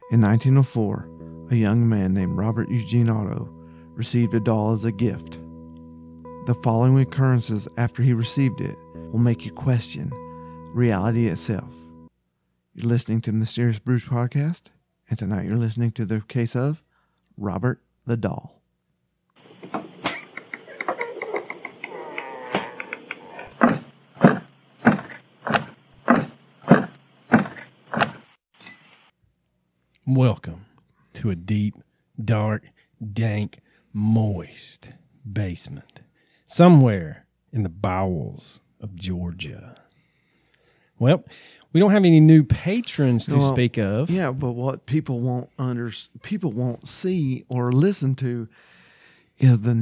In 1904, a young man named Robert Eugene Otto received a doll as a gift. The following occurrences after he received it will make you question reality itself. You're listening to the Mysterious Brews podcast, and tonight you're listening to the case of Robert the Doll. Welcome to a deep, dark, dank, moist basement somewhere in the bowels of Georgia. Well, we don't have any new patrons to speak of. Yeah, but what people won't see or listen to is the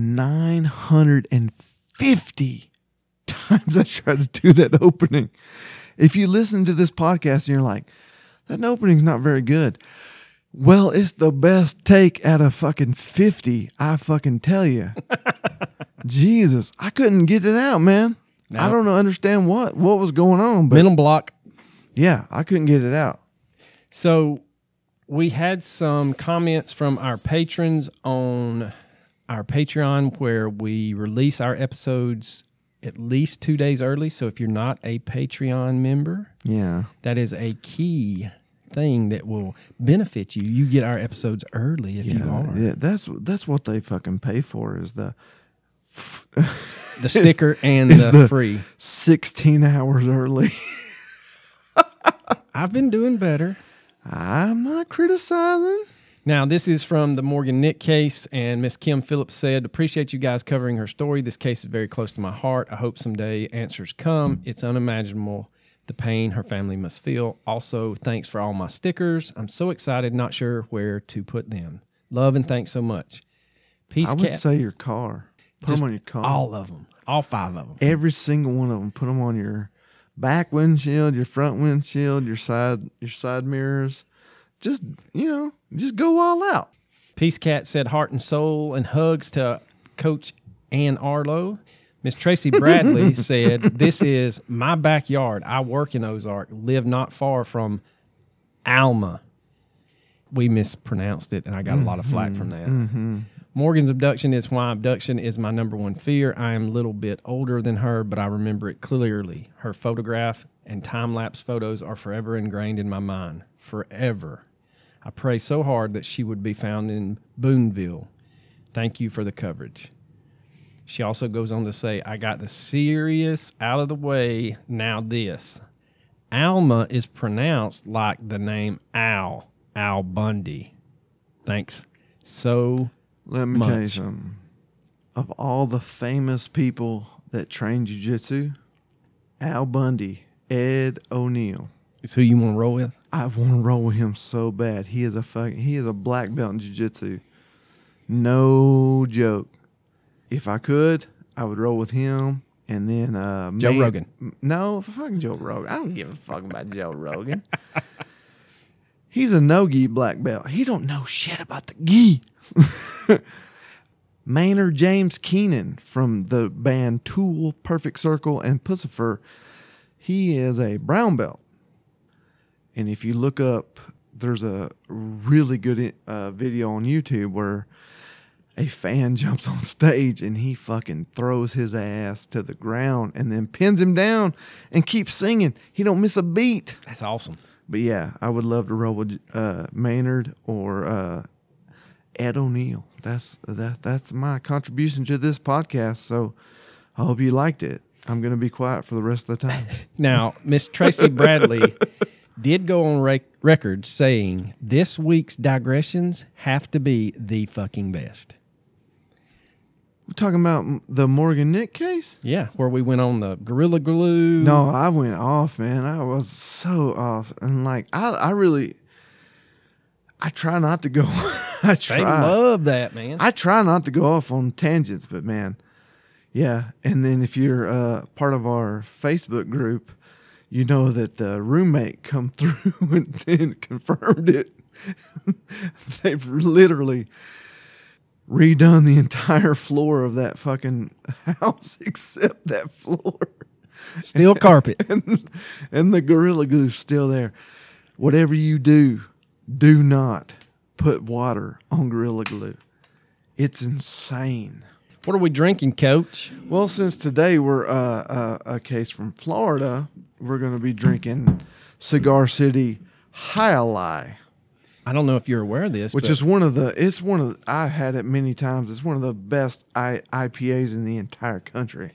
950 times I tried to do that opening. If you listen to this podcast and you're like, that opening's not very good. Well, it's the best take out of fucking 50, I fucking tell you. Jesus, I couldn't get it out, man. No. I don't understand what was going on. But mental block. Yeah, I couldn't get it out. So we had some comments from our patrons on our Patreon where we release our episodes at least 2 days early. So if you're not a Patreon member, that is a key thing that will benefit you. You get our episodes early if you are. Yeah, that's what they fucking pay for is the sticker and the free 16 hours early. I've been doing better. I'm not criticizing. Now, this is from the Morgan Nick case, and Miss Kim Phillips said, appreciate you guys covering her story. This case is very close to my heart. I hope someday answers come. It's unimaginable the pain her family must feel. Also, thanks for all my stickers. I'm so excited, not sure where to put them. Love and thanks so much. Peace, I would say your car. Put them on your car. All of them. All 5 of them. Every single one of them. Put them on your back windshield, your front windshield, your side mirrors. Just go all out. Peace Cat said heart and soul and hugs to Coach Ann Arlo. Miss Tracy Bradley said, this is my backyard. I work in Ozark, live not far from Alma. We mispronounced it, and I got a lot of flack from that. Mm-hmm. Morgan's abduction is why abduction is my number one fear. I am a little bit older than her, but I remember it clearly. Her photograph and time-lapse photos are forever ingrained in my mind. Forever. I pray so hard that she would be found in Boonville. Thank you for the coverage. She also goes on to say, I got the serious out of the way. Now this. Alma is pronounced like the name Al Bundy. Thanks so Let me tell you something. Of all the famous people that train jiu-jitsu, Al Bundy, Ed O'Neill. Is who you want to roll with? I want to roll with him so bad. He is a black belt in jiu-jitsu. No joke. If I could, I would roll with him. And then Joe Rogan. No, fucking Joe Rogan. I don't give a fuck about Joe Rogan. He's a no-gi black belt. He don't know shit about the gi. Maynard James Keenan from the band Tool, Perfect Circle, and Pussifer. He is a brown belt. And if you look up, there's a really good video on YouTube where a fan jumps on stage and he fucking throws his ass to the ground and then pins him down and keeps singing. He don't miss a beat. That's awesome. But yeah, I would love to roll with Maynard or Ed O'Neill. That's my contribution to this podcast. So I hope you liked it. I'm going to be quiet for the rest of the time. Now, Miss Tracy Bradley did go on record saying this week's digressions have to be the fucking best. We're talking about the Morgan Nick case? Yeah, where we went on the Gorilla Glue. No, I went off, man. I was so off. And like, I try not to go. They love that, man. I try not to go off on tangents, but man, yeah. And then if you're part of our Facebook group, you know that the roommate come through and confirmed it. They've literally redone the entire floor of that fucking house except that floor. Still carpet. And the Gorilla Glue's still there. Whatever you do, Do not put water on Gorilla Glue. It's insane. What are we drinking, Coach? Well, since today we're a case from Florida, we're going to be drinking Cigar City Highlight, I don't know if you're aware of this, which is I've had it many times. It's one of the best IPAs in the entire country.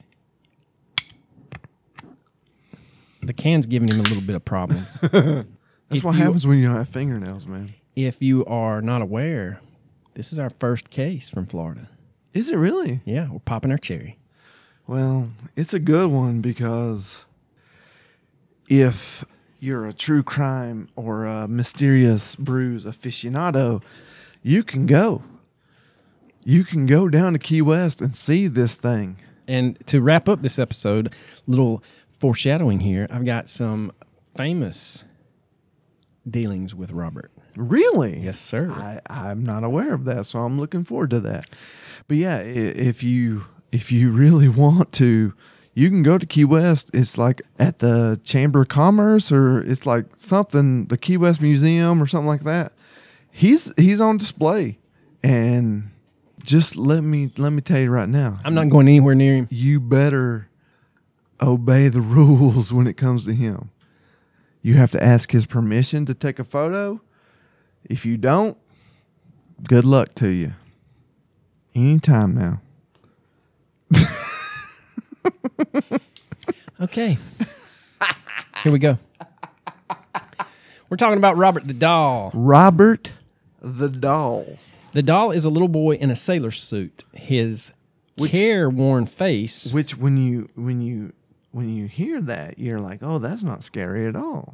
The can's giving him a little bit of problems. That's what happens when you don't have fingernails, man. If you are not aware, this is our first case from Florida. Is it really? Yeah, we're popping our cherry. Well, it's a good one because if you're a true crime or a mysterious brews aficionado, you can go. You can go down to Key West and see this thing. And to wrap up this episode, little foreshadowing here, I've got some famous dealings with Robert. Really? Yes, sir. I'm not aware of that, so I'm looking forward to that. But yeah, if you really want to, you can go to Key West. It's like at the Chamber of Commerce, or it's like something, the Key West Museum or something like that. He's on display, and just let me tell you right now, I'm not going anywhere near him. you better obey the rules when it comes to him. You have to ask his permission to take a photo. If you don't, good luck to you. Anytime now. Okay. Here we go. We're talking about Robert the Doll. Robert the Doll. The doll is a little boy in a sailor suit. His careworn face. Which when you hear that, you're like, oh, that's not scary at all.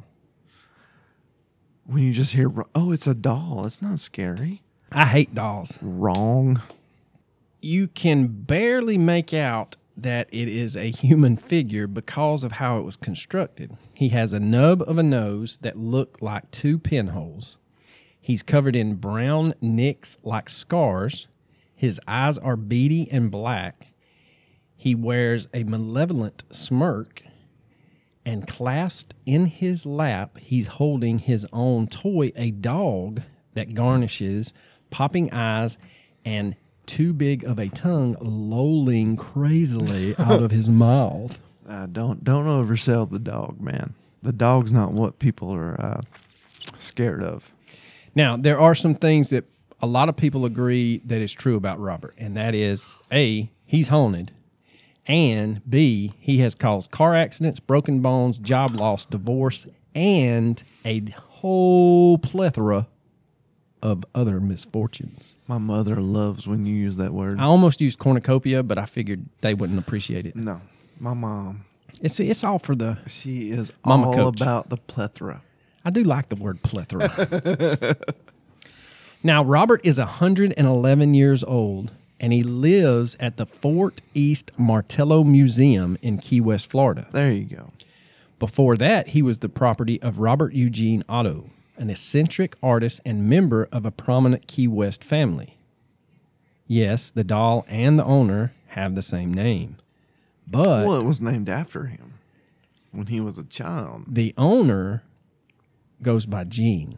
When you just hear, oh, it's a doll, it's not scary. I hate dolls. Wrong. You can barely make out that it is a human figure because of how it was constructed. He has a nub of a nose that look like two pinholes. He's covered in brown nicks like scars. His eyes are beady and black. He wears a malevolent smirk, and clasped in his lap, he's holding his own toy, a dog that garnishes, popping eyes, and too big of a tongue lolling crazily out of his mouth. Don't oversell the dog, man. The dog's not what people are scared of. Now, there are some things that a lot of people agree that is true about Robert, and that is, A, he's haunted, and B, he has caused car accidents, broken bones, job loss, divorce, and a whole plethora of other misfortunes. My mother loves when you use that word. I almost used cornucopia, but I figured they wouldn't appreciate it. No, my mom. It's all for the She is Mama all coach. about the plethora. I do like the word plethora. Now, Robert is 111 years old, and he lives at the Fort East Martello Museum in Key West, Florida. There you go. Before that, he was the property of Robert Eugene Otto, an eccentric artist and member of a prominent Key West family. Yes, the doll and the owner have the same name, but Well, it was named after him when he was a child. the owner goes by Gene.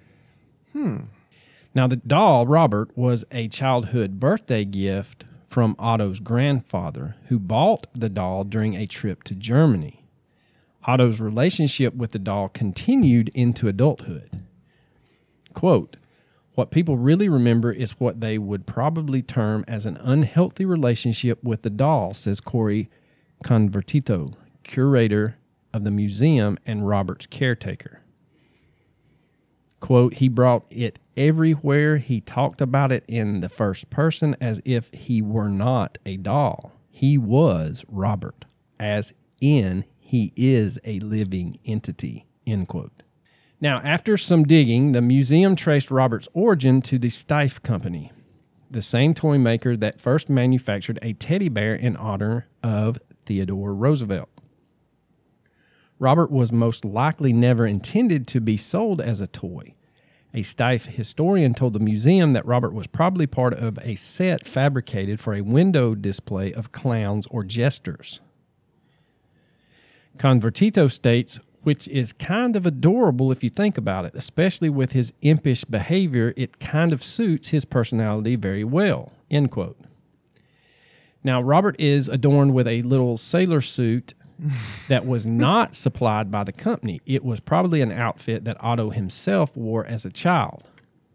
Now, the doll, Robert, was a childhood birthday gift from Otto's grandfather, who bought the doll during a trip to Germany. Otto's relationship with the doll continued into adulthood. Quote, what people really remember is what they would probably term as an unhealthy relationship with the doll, says Corey Convertito, curator of the museum and Robert's caretaker. Quote, he brought it everywhere. He talked about it in the first person as if he were not a doll. He was Robert, as in he is a living entity, end quote. Now, after some digging, the museum traced Robert's origin to the Steiff Company, the same toy maker that first manufactured a teddy bear in honor of Theodore Roosevelt. Robert was most likely never intended to be sold as a toy. A Steiff historian told the museum that Robert was probably part of a set fabricated for a window display of clowns or jesters. Convertito states, which is kind of adorable if you think about it, especially with his impish behavior. It kind of suits his personality very well, end quote. Now, Robert is adorned with a little sailor suit that was not supplied by the company. It was probably an outfit that Otto himself wore as a child.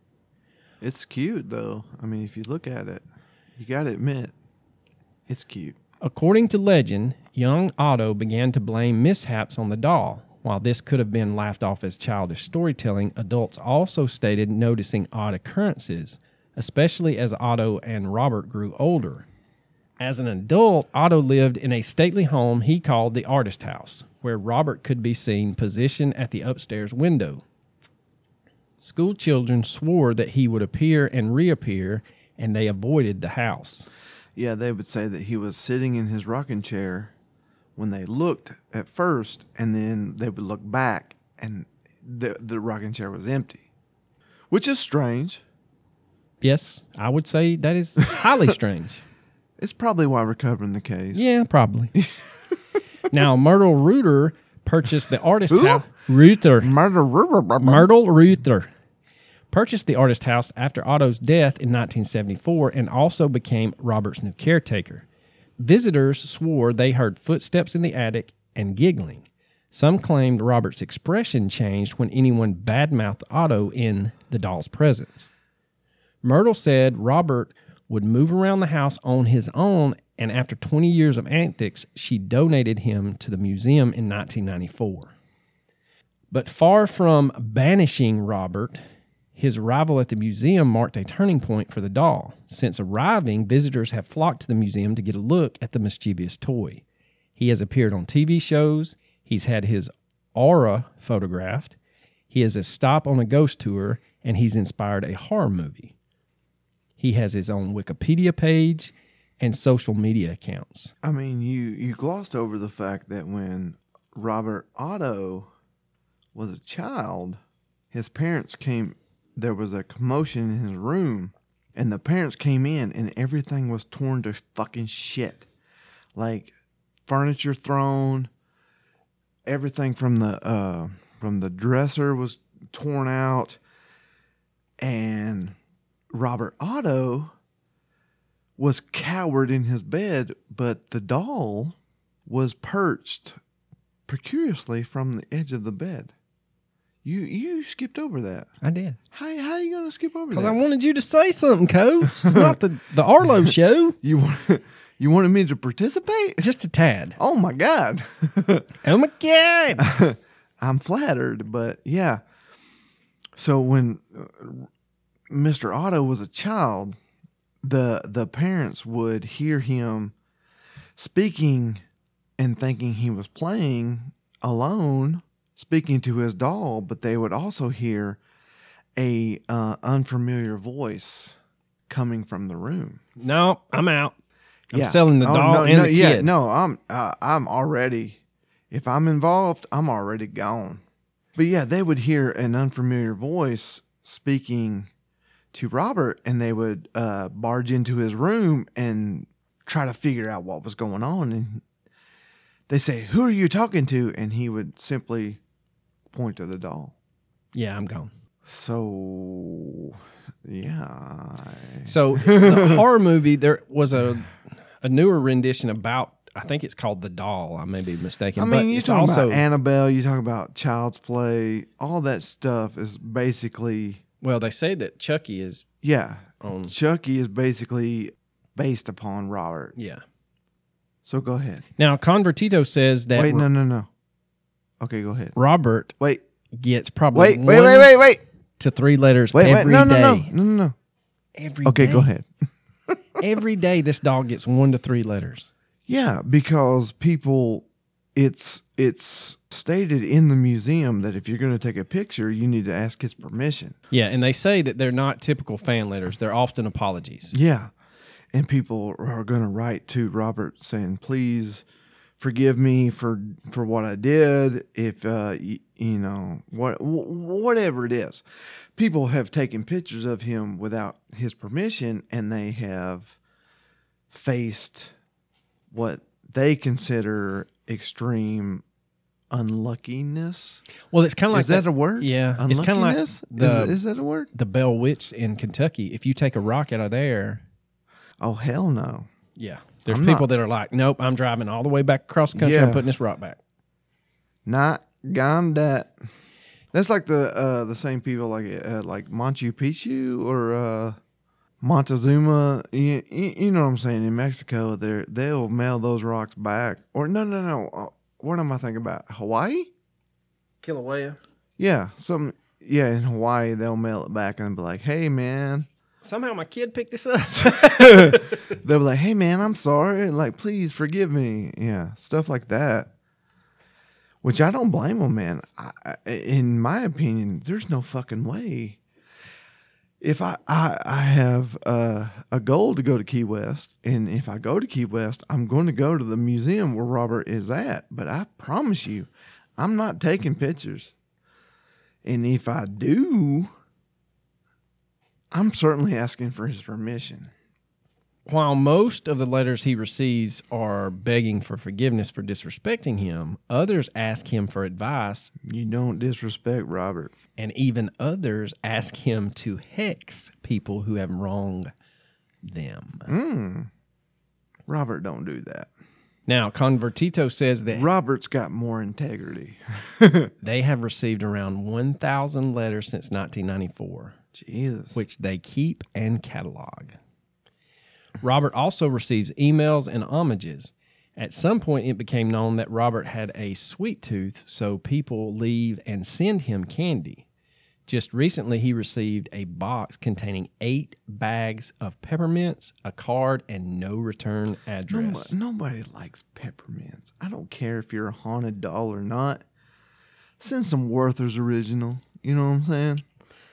It's cute, though. I mean, if you look at it, you got to admit, it's cute. According to legend, young Otto began to blame mishaps on the doll. While this could have been laughed off as childish storytelling, adults also stated noticing odd occurrences, especially as Otto and Robert grew older. As an adult, Otto lived in a stately home he called the Artist House, where Robert could be seen positioned at the upstairs window. School children swore that he would appear and reappear, and they avoided the house. Yeah, they would say that he was sitting in his rocking chair when they looked at first, and then they would look back, and the rocking chair was empty, which is strange. Yes, I would say that is highly strange. It's probably why we're covering the case. Yeah, probably. Now, Myrtle Reuter purchased the Artist Who? House. Reuter. Myrtle. Myrtle Reuter purchased the Artist House after Otto's death in 1974 and also became Robert's new caretaker. Visitors swore they heard footsteps in the attic and giggling. Some claimed Robert's expression changed when anyone badmouthed Otto in the doll's presence. Myrtle said Robert would move around the house on his own, and after 20 years of antics, she donated him to the museum in 1994. But far from banishing Robert, his arrival at the museum marked a turning point for the doll. Since arriving, visitors have flocked to the museum to get a look at the mischievous toy. He has appeared on TV shows, he's had his aura photographed, he has a stop on a ghost tour, and he's inspired a horror movie. He has his own Wikipedia page and social media accounts. I mean, you glossed over the fact that when Robert Otto was a child, his parents came, there was a commotion in his room, and the parents came in, and everything was torn to fucking shit. Like, furniture thrown, everything from the dresser was torn out, and Robert Otto was cowered in his bed, but the doll was perched precariously from the edge of the bed. You skipped over that. I did. How are you going to skip over that? Because I wanted you to say something, Coach. It's not the Arlo show. You wanted me to participate? Just a tad. Oh, my God. Oh, my God. I'm flattered, but yeah. So when Mr. Otto was a child, the parents would hear him speaking and thinking he was playing alone, speaking to his doll, but they would also hear a unfamiliar voice coming from the room. No, I'm out. I'm Yeah. selling the doll and the kid. Yeah, no, I'm already. If I'm involved, I'm already gone. But yeah, they would hear an unfamiliar voice speaking to Robert, and they would barge into his room and try to figure out what was going on. And they say, "Who are you talking to?" And he would simply point to the doll. Yeah, I'm gone. So, yeah. So the horror movie, there was a newer rendition about, I think it's called The Doll. I may be mistaken. I mean, but you it's talk also about Annabelle, you talk about Child's Play, all that stuff is basically, well, they say that Chucky is yeah. on. Chucky is basically based upon Robert. Yeah. So go ahead. Now, Convertito says that Wait, no. Okay, go ahead. Robert Wait, gets probably wait. to 3 letters Wait, every no, day. No. Every Okay, day. go ahead. Every day, this dog gets 1 to 3 letters. Yeah, because people, it's stated in the museum that if you're going to take a picture, you need to ask his permission. Yeah, and they say that they're not typical fan letters. They're often apologies. Yeah, and people are going to write to Robert saying, "Please forgive me for what I did. If whatever it is." People have taken pictures of him without his permission, and they have faced what they consider extreme unluckiness. Well, it's kind of like Is that a word? Yeah, it's kind of like Unluckiness? Is that a word? the Bell Witch in Kentucky. If you take a rock out of there, Oh, hell no. yeah, there's I'm people not- that are like, nope, I'm driving all the way back across the country. Yeah. I'm putting this rock back. Not gone that. That's like the same people like Machu Picchu or Montezuma. You know what I'm saying? In Mexico, they'll mail those rocks back. Or no. What am I thinking about? Hawaii? Kilauea. Yeah, in Hawaii they'll mail it back and be like, "Hey man." Somehow my kid picked this up. They'll be like, "Hey man, I'm sorry. Like, please forgive me." Yeah, stuff like that. Which I don't blame them, man. In my opinion, there's no fucking way. If I have a goal to go to Key West, and if I go to Key West, I'm going to go to the museum where Robert is at. But I promise you, I'm not taking pictures. And if I do, I'm certainly asking for his permission. While most of the letters he receives are begging for forgiveness for disrespecting him, others ask him for advice, You don't disrespect Robert. and even others ask him to hex people who have wronged them. Robert don't do that. Now, Convertito says that Robert's got more integrity. they have received around 1,000 letters since 1994, Jesus. which they keep and catalog. Robert also receives emails and homages. At some point, it became known that Robert had a sweet tooth, so people leave and send him candy. Just recently, he received a box containing 8 bags of peppermints, a card, and no return address. Nobody likes peppermints. I don't care if you're a haunted doll or not. Send some Werther's original. You know what I'm saying?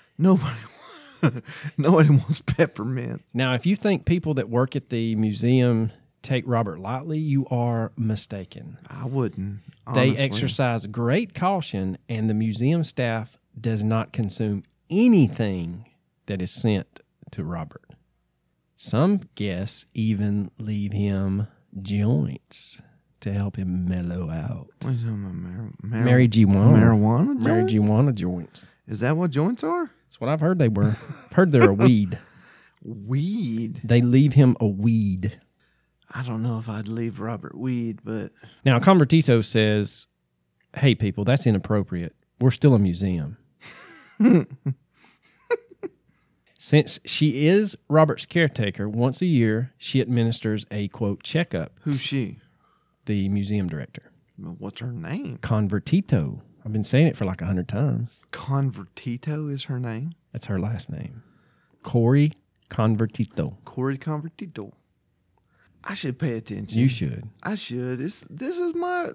Nobody wants peppermints. Now, if you think people that work at the museum take Robert lightly, you are mistaken. I wouldn't. They Honestly. exercise great caution, and the museum staff does not consume anything that is sent to Robert. Some guests even leave him joints to help him mellow out. What are you talking about? Marijuana. Marijuana? joint? Marijuana joints. Is that what joints are? That's what I've heard they were. I've heard they're a weed. Weed. They leave him a weed. I don't know if I'd leave Robert weed, but Now, Convertito says, hey, people, that's inappropriate. We're still a museum. Since she is Robert's caretaker, once a year, she administers a, quote, checkup. who's she? The museum director. Well, what's her name? Convertito. I've been saying it for like 100 times. Convertito is her name. That's her last name. Corey Convertito. Corey Convertito. I should pay attention. You should. I should. This is my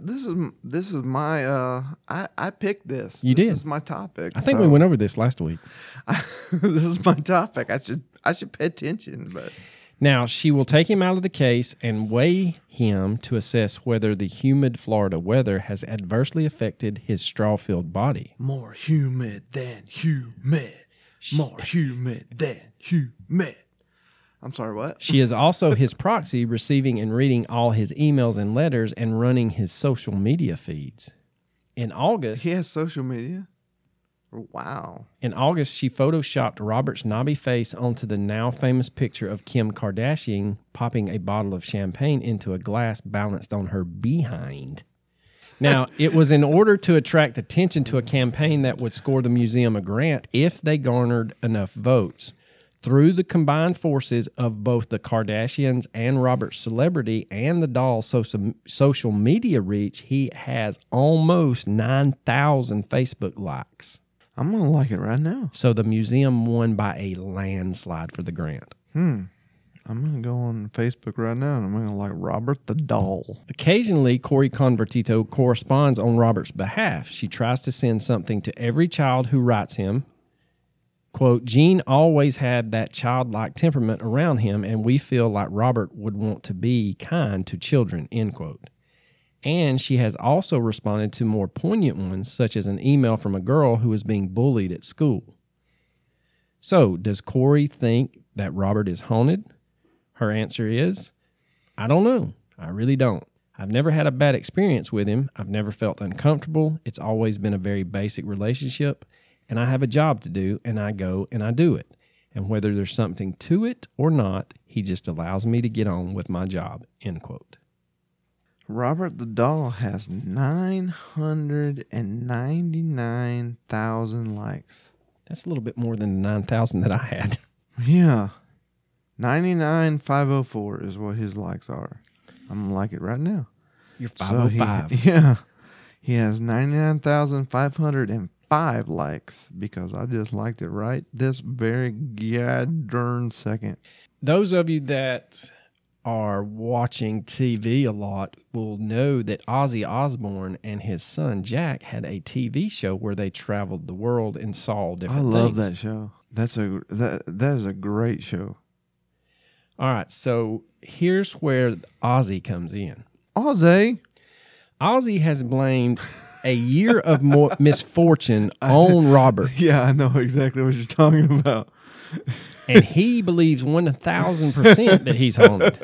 I picked this. You This did. is my topic. I think so we went over this last week. this is my topic. I should pay attention, but Now, she will take him out of the case and weigh him to assess whether the humid Florida weather has adversely affected his straw-filled body. more humid than humid. More humid than humid. I'm sorry, what? She is also his proxy, receiving and reading all his emails and letters and running his social media feeds. In August, He has social media? Wow. she photoshopped Robert's knobby face onto the now famous picture of Kim Kardashian popping a bottle of champagne into a glass balanced on her behind. Now, it was in order to attract attention to a campaign that would score the museum a grant if they garnered enough votes. Through the combined forces of both the Kardashians and Robert's celebrity and the doll's social media reach, he has almost 9,000 Facebook likes. I'm going to like it right now. So the museum won by a landslide for the grant. I'm going to go on Facebook right now and I'm going to like Robert the doll. Occasionally, Corey Convertito corresponds on Robert's behalf. She tries to send something to every child who writes him. Quote, Gene always had that childlike temperament around him, and we feel like Robert would want to be kind to children, end quote. And she has also responded to more poignant ones, such as an email from a girl who was being bullied at school. So, does Corey think that Robert is haunted? Her answer is, I don't know. I really don't. I've never had a bad experience with him. I've never felt uncomfortable. It's always been a very basic relationship, and I have a job to do, and I go and I do it. And whether there's something to it or not, he just allows me to get on with my job," end quote. Robert the Doll has 999,000 likes. That's a little bit more than the 9,000 that I had. Yeah. 99,504 is what his likes are. I'm going to like it right now. You're So 505. yeah. He has 99,505 likes because I just liked it right this very darn second. Those of you that are watching TV a lot will know that Ozzy Osbourne and his son Jack had a TV show where they traveled the world and saw different I things. love that show. That is a great show. All right, so here's where Ozzy comes in. Ozzy. Ozzy has blamed a year of misfortune on Robert, Yeah, I know exactly what you're talking about. and he believes 1,000% that he's haunted.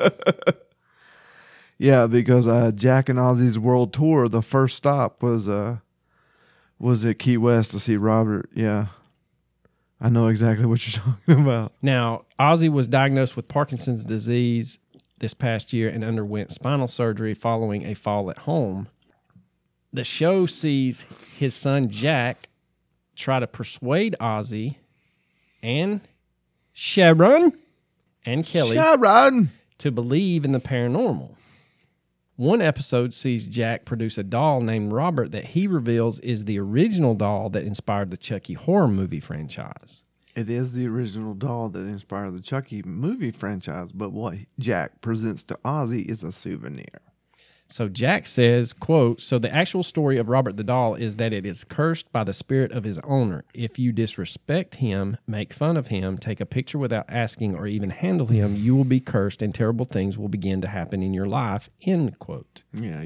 Yeah, because Jack and Ozzy's world tour, the first stop was at Key West to see Robert. Yeah, I know exactly what you're talking about. Now, Ozzy was diagnosed with Parkinson's disease this past year and underwent spinal surgery following a fall at home. The show sees his son Jack try to persuade Ozzy and Sharon and Kelly Sharon. to believe in the paranormal. One episode sees Jack produce a doll named Robert that he reveals is the original doll that inspired the Chucky horror movie franchise. It is the original doll that inspired the Chucky movie franchise, but what Jack presents to Ozzy is a souvenir. So Jack says, quote, "So the actual story of Robert the doll is that it is cursed by the spirit of his owner. If you disrespect him, make fun of him, take a picture without asking, or even handle him, you will be cursed and terrible things will begin to happen in your life," end quote. Yeah,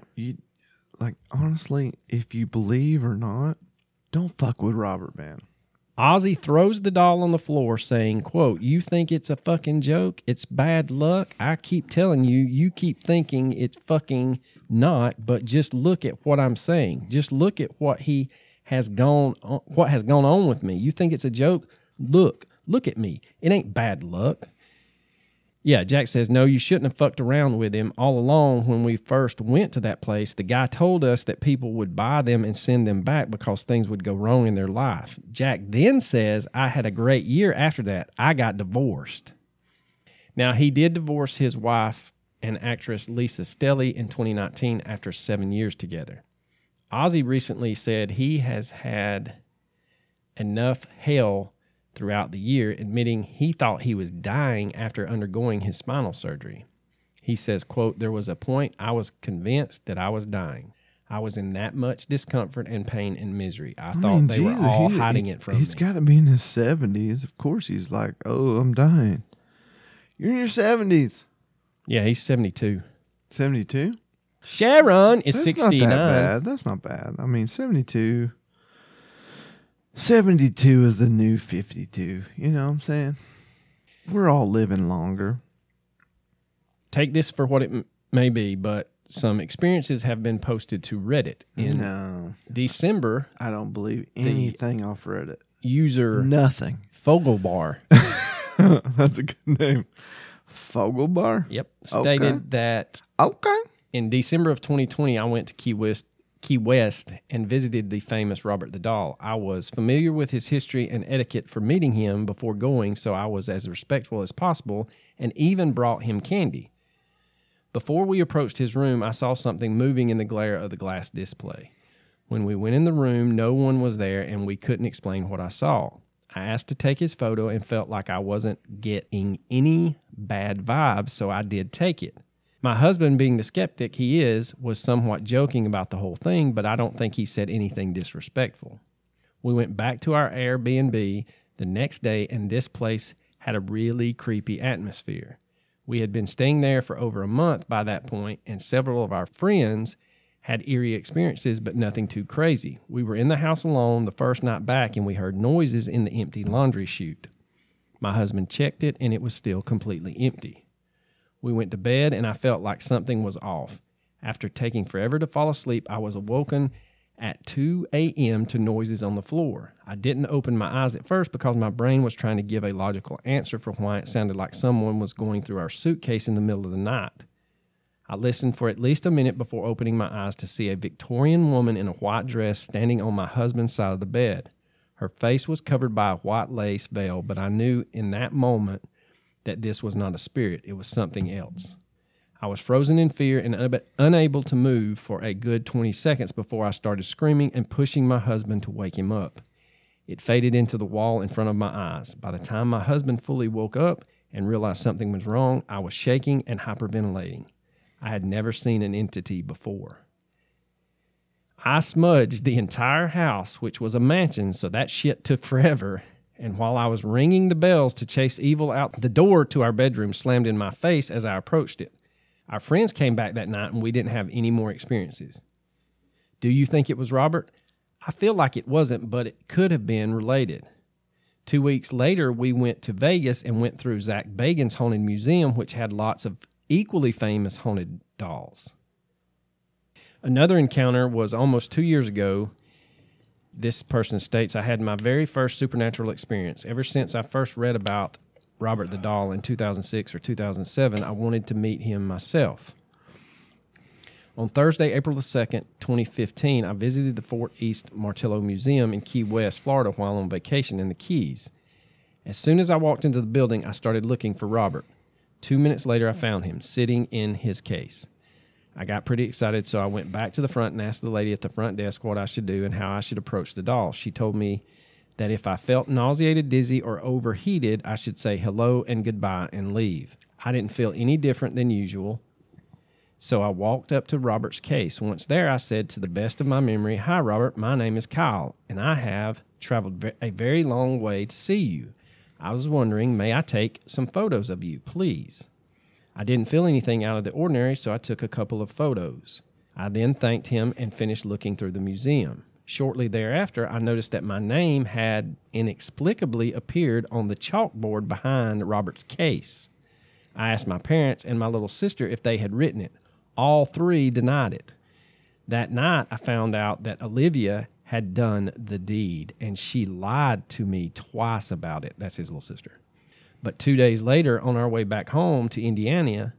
honestly, if you believe or not, don't fuck with Robert, man. Ozzy throws the doll on the floor saying, quote, "You think it's a fucking joke? It's bad luck. I keep telling you, you keep thinking it's fucking not, but just look at what I'm saying. Just look at what has gone on with me. You think it's a joke? Look at me. It ain't bad luck." Yeah, Jack says, "No, you shouldn't have fucked around with him. All along when we first went to that place, the guy told us that people would buy them and send them back because things would go wrong in their life." Jack then says, "I had a great year after that. I got divorced." Now, he did divorce his wife and actress Lisa Stelly in 2019 after 7 years together. Ozzy recently said he has had enough hell throughout the year, admitting he thought he was dying after undergoing his spinal surgery. He says, quote, "There was a point I was convinced that I was dying. I was in that much discomfort and pain and misery. I thought they were all hiding it from me." He's got to be in his 70s. Of course he's like, "Oh, I'm dying." You're in your 70s. Yeah, he's 72. 72? Sharon is That's 69. not that bad. That's not bad. I mean, 72. 72 is the new 52. You know what I'm saying? We're all living longer. Take this for what it may be, but some experiences have been posted to Reddit. In No, December, I don't believe anything off Reddit. user Nothing. Fogelbar That's a good name. Fogelbar? stated that Okay. in December of 2020, I went to Key West and visited the famous Robert the Doll. I was familiar with his history and etiquette for meeting him before going, so I was as respectful as possible and even brought him candy. Before we approached his room, I saw something moving in the glare of the glass display. When we went in the room, no one was there and we couldn't explain what I saw. I asked to take his photo and felt like I wasn't getting any bad vibes, so I did take it. My husband, being the skeptic he is, was somewhat joking about the whole thing, but I don't think he said anything disrespectful. We went back to our Airbnb the next day, and this place had a really creepy atmosphere. We had been staying there for over a month by that point, and several of our friends had eerie experiences, but nothing too crazy. We were in the house alone the first night back, and we heard noises in the empty laundry chute. My husband checked it, and it was still completely empty. We went to bed, and I felt like something was off. After taking forever to fall asleep, I was awoken at 2 a.m. to noises on the floor. I didn't open my eyes at first because my brain was trying to give a logical answer for why it sounded like someone was going through our suitcase in the middle of the night. I listened for at least a minute before opening my eyes to see a Victorian woman in a white dress standing on my husband's side of the bed. Her face was covered by a white lace veil, but I knew in that moment that this was not a spirit. It was something else. I was frozen in fear and unable to move for a good 20 seconds before I started screaming and pushing my husband to wake him up. It faded into the wall in front of my eyes. By the time my husband fully woke up and realized something was wrong, I was shaking and hyperventilating. I had never seen an entity before. I smudged the entire house, which was a mansion, so that shit took forever. And while I was ringing the bells to chase evil out, the door to our bedroom slammed in my face as I approached it. Our friends came back that night and we didn't have any more experiences. Do you think it was Robert? I feel like it wasn't, but it could have been related. 2 weeks later, we went to Vegas and went through Zach Bagans' Haunted Museum, which had lots of equally famous haunted dolls. Another encounter was almost 2 years ago. This person states, I had my very first supernatural experience. Ever since I first read about Robert the Doll in 2006 or 2007, I wanted to meet him myself. On Thursday, April the 2nd, 2015, I visited the Fort East Martello Museum in Key West, Florida, while on vacation in the Keys. As soon as I walked into the building, I started looking for Robert. 2 minutes later, I found him sitting in his case. I got pretty excited, so I went back to the front and asked the lady at the front desk what I should do and how I should approach the doll. She told me that if I felt nauseated, dizzy, or overheated, I should say hello and goodbye and leave. I didn't feel any different than usual, so I walked up to Robert's case. Once there, I said, to the best of my memory, "Hi, Robert, my name is Kyle, and I have traveled a very long way to see you. I was wondering, may I take some photos of you, please?" I didn't feel anything out of the ordinary, so I took a couple of photos. I then thanked him and finished looking through the museum. Shortly thereafter, I noticed that my name had inexplicably appeared on the chalkboard behind Robert's case. I asked my parents and my little sister if they had written it. All three denied it. That night, I found out that Olivia had done the deed, and she lied to me twice about it. That's his little sister. But 2 days later, on our way back home to Indiana,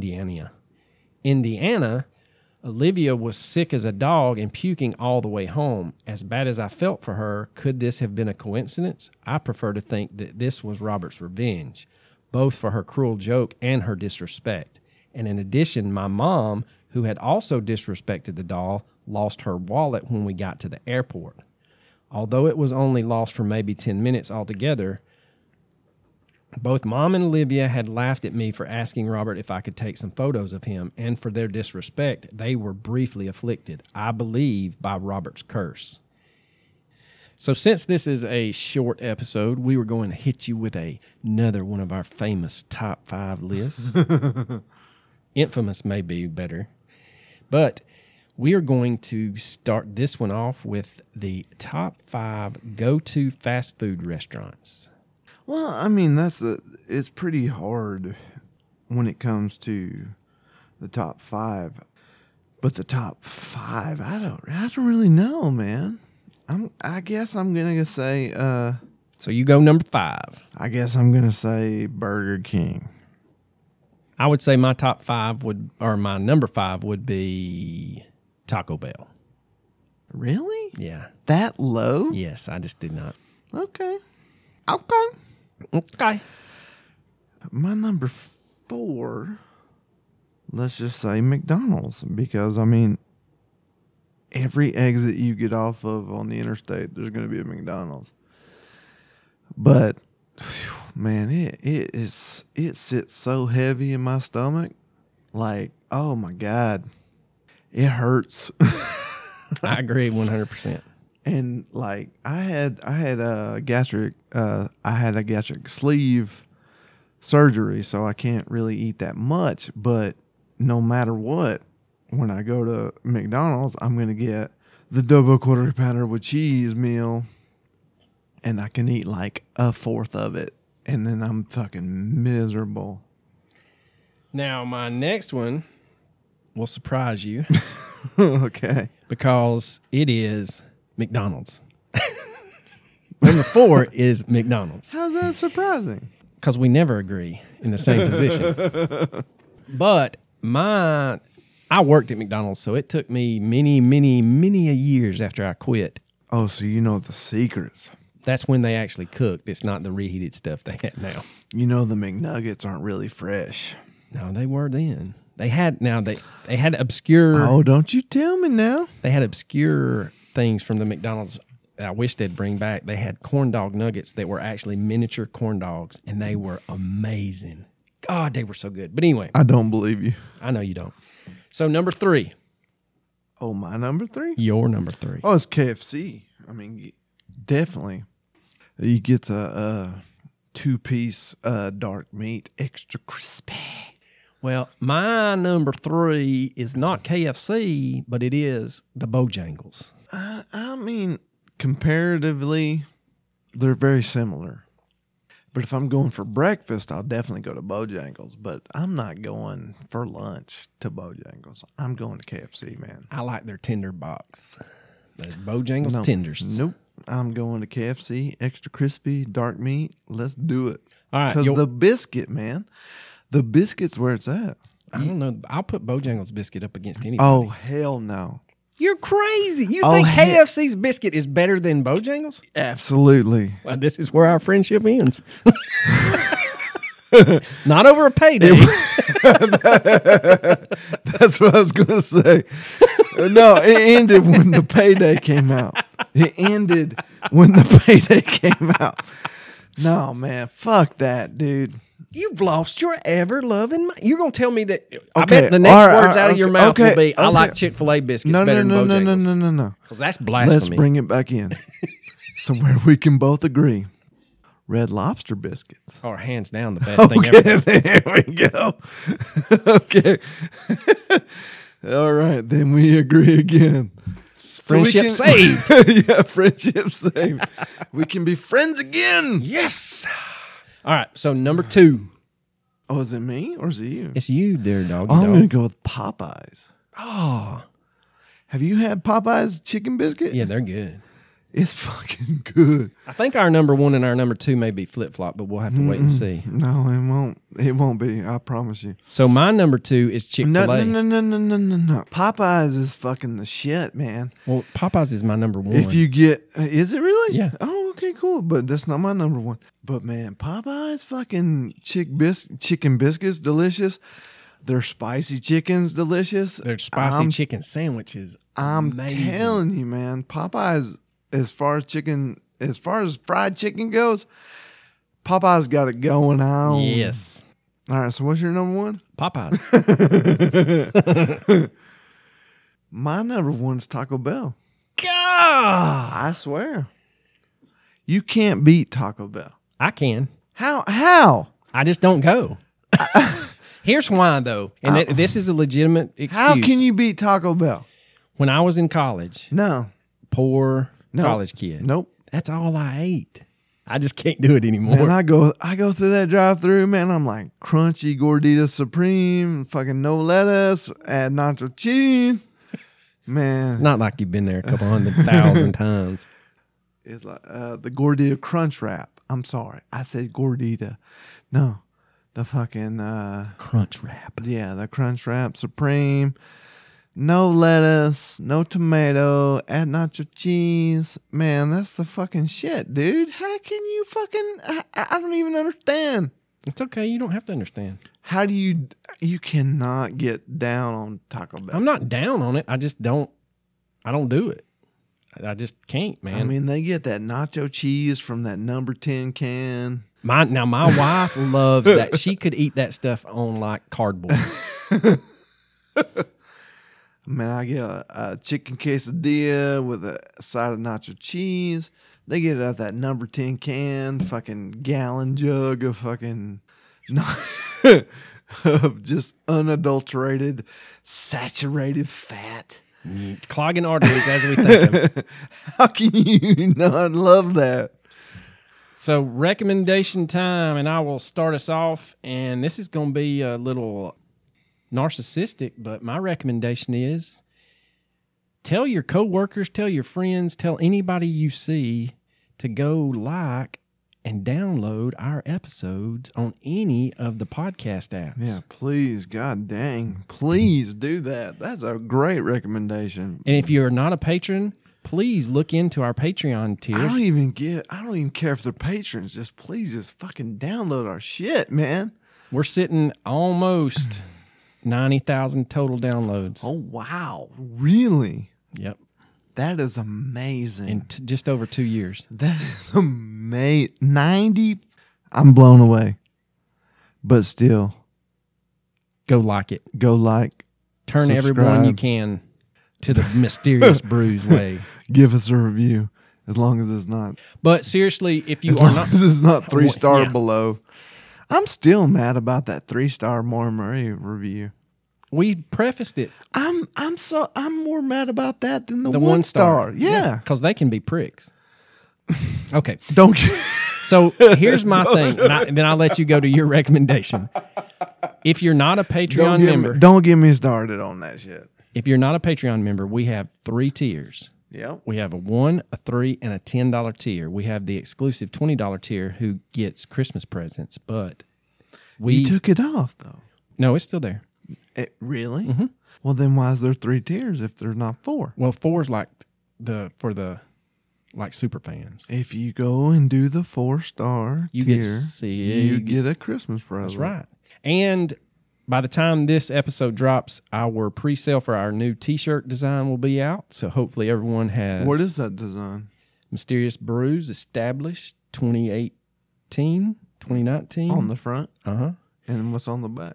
Olivia was sick as a dog and puking all the way home. As bad as I felt for her, could this have been a coincidence? I prefer to think that this was Robert's revenge, both for her cruel joke and her disrespect. And in addition, my mom, who had also disrespected the doll, lost her wallet when we got to the airport. Although it was only lost for maybe 10 minutes altogether, both Mom and Olivia had laughed at me for asking Robert if I could take some photos of him, and for their disrespect, they were briefly afflicted, I believe, by Robert's curse. So since this is a short episode, we were going to hit you with another one of our famous top 5 lists. Infamous may be better. But we are going to start this one off with the top 5 go-to fast food restaurants. Well, I mean, it's pretty hard when it comes to the top 5. But the top 5, I don't really know, man. I guess I'm gonna say. So you go number 5. I guess I'm gonna say Burger King. I would say my my number 5 would be Taco Bell. Really? Yeah. That low? Yes, I just did not. Okay. My number 4, let's just say McDonald's, because I mean, every exit you get off of on the interstate, there's going to be a McDonald's. But man, it sits so heavy in my stomach, like, oh my God, it hurts. I agree 100%. And like I had a gastric sleeve surgery, so I can't really eat that much. But no matter what, when I go to McDonald's, I'm gonna get the double quarter pounder with cheese meal, and I can eat like a fourth of it, and then I'm fucking miserable. Now my next one will surprise you Okay. because it is McDonald's. Number 4 is McDonald's. How's that surprising? Because we never agree in the same position. But I worked at McDonald's, so it took me many a years after I quit. Oh, so you know the secrets. That's when they actually cooked. It's not the reheated stuff they have now. You know the McNuggets aren't really fresh. No, they were then. They had obscure. Oh, don't you tell me now. They had obscure things from the McDonald's that I wish they'd bring back. They had corn dog nuggets that were actually miniature corn dogs, and they were amazing. God, they were so good. But anyway, I don't believe you. I know you don't. So number 3. Oh, my number 3? Your number 3. Oh, it's KFC. I mean, definitely. You get the 2-piece dark meat, extra crispy. Well, my number 3 is not KFC, but it is the Bojangles. I mean, comparatively, they're very similar. But if I'm going for breakfast, I'll definitely go to Bojangles. But I'm not going for lunch to Bojangles. I'm going to KFC, man. I like their tender box. The Bojangles tenders. Nope. I'm going to KFC, extra crispy, dark meat. Let's do it. All right. Because the biscuit, man. The biscuit's where it's at. I don't know. I'll put Bojangles biscuit up against anybody. Oh, hell no. You're crazy. You think KFC's biscuit is better than Bojangles? Absolutely. Well, this is where our friendship ends. Not over a payday. That's what I was going to say. No, it ended when the payday came out. It ended when the payday came out. No, man. Fuck that, dude. You've lost your ever-loving mind. You're going to tell me that. I bet the next words out of your mouth will be, I like Chick-fil-A biscuits better than Bojangles. No. Because that's blasphemy. Let's bring it back in. Somewhere we can both agree. Red Lobster biscuits. Or hands down the best thing ever. There we go. Okay. All right, then we agree again. Friendship saved. Yeah, friendship saved. We can be friends again. Yes. All right, so number 2. Oh, is it me or is it you? It's you, dear dog. I'm going to go with Popeyes. Oh. Have you had Popeyes chicken biscuit? Yeah, they're good. It's fucking good. I think our number 1 and our number 2 may be flip-flop, but we'll have to wait and see. No, it won't. It won't be. I promise you. So my number 2 is Chick-fil-A. No. Popeyes is fucking the shit, man. Well, Popeyes is my number 1. If you get... Is it really? Yeah. Oh, okay, cool. But that's not my number 1. But, man, Popeyes fucking chicken biscuits, delicious. Their spicy chicken's delicious. Their spicy chicken sandwiches, amazing. I'm telling you, man. Popeyes... As far as fried chicken goes, Popeye's got it going on. Yes. All right, so what's your number 1? Popeyes. My number 1 is Taco Bell. God! I swear. You can't beat Taco Bell. I can. How? I just don't go. Here's why, though. And this is a legitimate excuse. How can you beat Taco Bell? When I was in college, No. poor college kid. Nope. That's all I ate. I just can't do it anymore. Man, I go through that drive-through, man. I'm like crunchy gordita supreme, fucking no lettuce, add nacho cheese. Man, It's not like you've been there a couple 100,000 times. It's like the gordita crunch wrap. I'm sorry, I said gordita. No, the fucking Crunch wrap. yeah, the crunch wrap supreme. No lettuce, no tomato, add nacho cheese. Man, that's the fucking shit, dude. How can you fucking... I don't even understand. It's okay. You don't have to understand. How do you cannot get down on Taco Bell? I'm not down on it. I don't do it. I just can't, man. I mean, they get that nacho cheese from that number 10 can. My wife loves that. She could eat that stuff on like cardboard. Man, I get a chicken quesadilla with a side of nacho cheese. They get it out that number 10 can, fucking gallon jug of fucking of just unadulterated, saturated fat. Clogging arteries as we think of. How can you not love that? So recommendation time, and I will start us off. And this is going to be a little narcissistic, but my recommendation is tell your coworkers, tell your friends, tell anybody you see to go like and download our episodes on any of the podcast apps. Yeah, please, god dang, please do that. That's a great recommendation. And if you're not a patron, please look into our Patreon tiers. I don't even care if they're patrons. Just please just fucking download our shit, man. We're sitting almost 90,000 total downloads. Oh wow. Really? Yep. That is amazing. In just over 2 years. That is amazing. 90. I'm blown away. But still, Go like it. go like, Turn subscribe. everyone you can to the mysterious Brews way. Give us a review as long as it's not. But seriously, if you As are long not, as it's not 3-star Yeah. below. I'm still mad about that 3-star Maura Murray review. we prefaced it I'm more mad about that than the, the 1 1 star. Yeah. because they can be pricks. Okay, Don't so here's my thing, and then I'll let you go to your recommendation. If you're not a Patreon member, don't get me started on that shit. if you're not a Patreon member, we have 3 tiers. Yep. We have a $1, a $3, and a $10 tier. We have the exclusive $20 tier who gets Christmas presents, but You took it off though. no, it's still there. Really? Mm-hmm. Well, then why is there 3 tiers if there's not 4? Well, 4 is like for the super fans. If you go and do the 4-star You get tier, SIG. you get a Christmas present. That's right. And by the time this episode drops, our pre-sale for our new T-shirt design will be out. So hopefully everyone has What is that design? Mysterious Brews established 2018, 2019. On the front, Uh-huh. and what's on the back?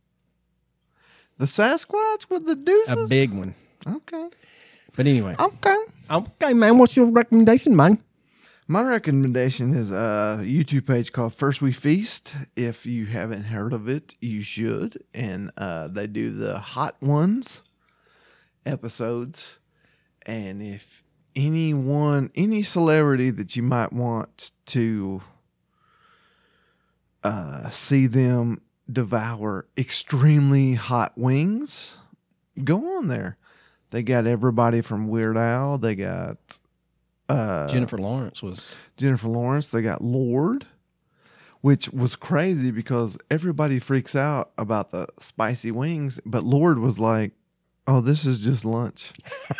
The Sasquatch with the deuces? A big one. Okay. But anyway. Okay. Man. What's your recommendation, man? My recommendation is a YouTube page called First We Feast. If you haven't heard of it, you should. And they do the Hot Ones episodes. And if any celebrity that you might want to see them devour extremely hot wings, go on there. They got everybody from Weird Al. They got Jennifer Lawrence was... Jennifer Lawrence. They got Lord, which was crazy because everybody freaks out about the spicy wings, but Lord was like, "Oh, this is just lunch."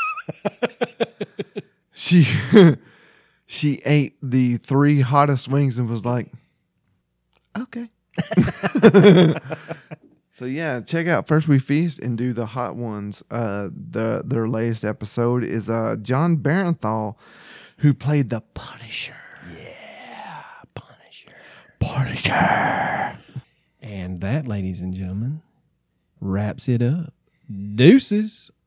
She ate the 3 hottest wings and was like, "Okay." So yeah, check out First We Feast and do the hot ones. Their latest episode is John Barenthal, who played the Punisher. Yeah, Punisher. And that, ladies and gentlemen, wraps it up. Deuces.